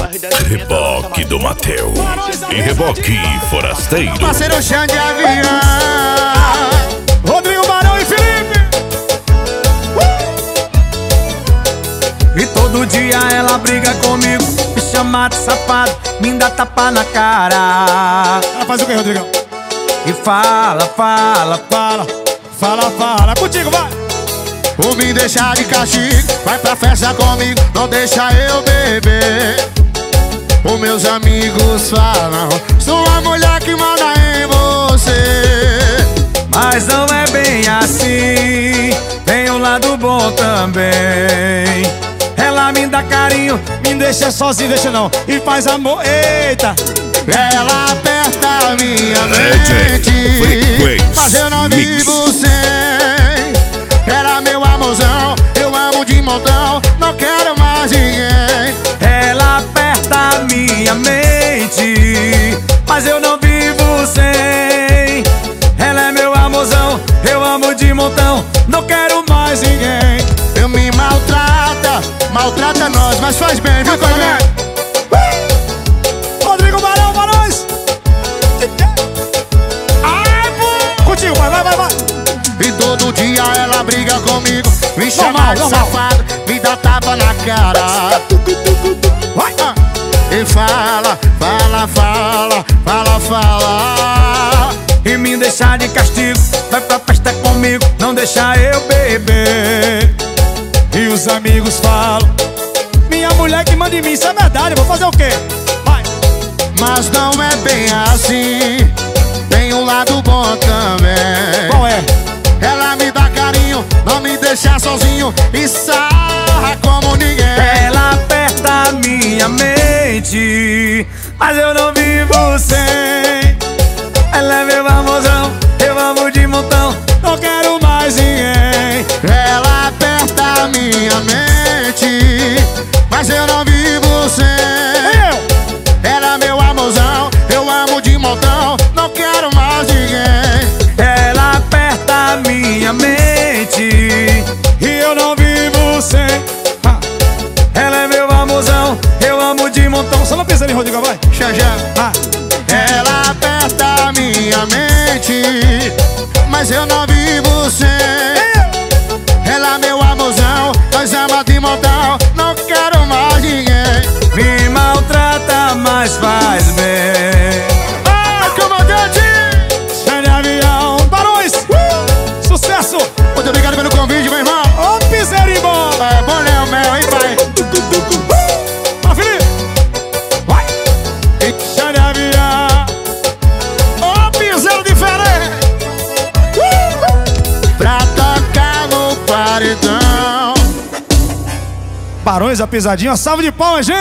Reboque do Mateus e reboque forasteiro. Parceiro chão de avião, Rodrigo Barão e Felipe. E todo dia ela briga comigo, me chama de safado, me dá tapa na cara. Ela faz o que, Rodrigão? E fala, fala, Fala, fala, fala. Contigo, vai. ou me deixar de castigo, vai pra festa comigo, não deixa eu beber. Os meus amigos falam, sou a mulher que manda em você. Mas não é bem assim, tem um lado bom também. Ela me dá carinho, Me deixa sozinho, deixa não. E faz amor, eita. ela aperta a minha DJ mente, Frequency mas eu não Mix. vivo sem. Ela meu amorzão, eu amo de montão, não quero mais ninguém. Ela aperta a minha mente, mas eu não vivo sem. Ela é meu amorzão, eu amo de montão, não quero mais ninguém. Eu me maltrata nós, mas faz bem, viu, Coronel? Rodrigo Barão, Barões. Contigo, vai, vai, vai, vai. E todo dia ela briga comigo, me chama de normal. safado, me dá tapa na cara. Vai. E fala, fala, fala, fala, fala. E me deixar de castigo, vai pra festa comigo, não deixa eu beber. E os amigos falam, minha mulher que manda em mim, isso é verdade, eu vou fazer o quê? Vai. Mas não é bem assim, tem um lado bom também. Qual é? Ela me dá carinho, não me deixa sozinho e sarra como ninguém. Ela aperta a minha mente, mas eu não vivo sem. Ela é meu amorzão, eu amo de montão, Não quero mais ninguém. ela aperta a minha mente, mas eu não vivo sem. Ela é meu amorzão, eu amo de montão, não quero mais ninguém. Ela aperta a minha mente, E eu não vivo sem. ela é meu amorzão, eu amo de montão. Só não pensa ali, Rodrigo, vai. Xanjá. Ah. Ela aperta a minha mente, mas eu não vivo sem. Ela é meu amorzão, nós ama de montão, não quero mais ninguém. Me maltrata, mas faz bem. Ah, comandante! Chão de avião, Barões. Sucesso. Muito obrigado pelo convite, meu irmão. Ô, piseirinho bom. É bom, Léo Mel, hein, pai? Vai, Felipe. Vai. Chão de avião. Ô, piseiro diferente! Pra tocar no paredão. Barões, a pisadinha. Salve de palmas, gente.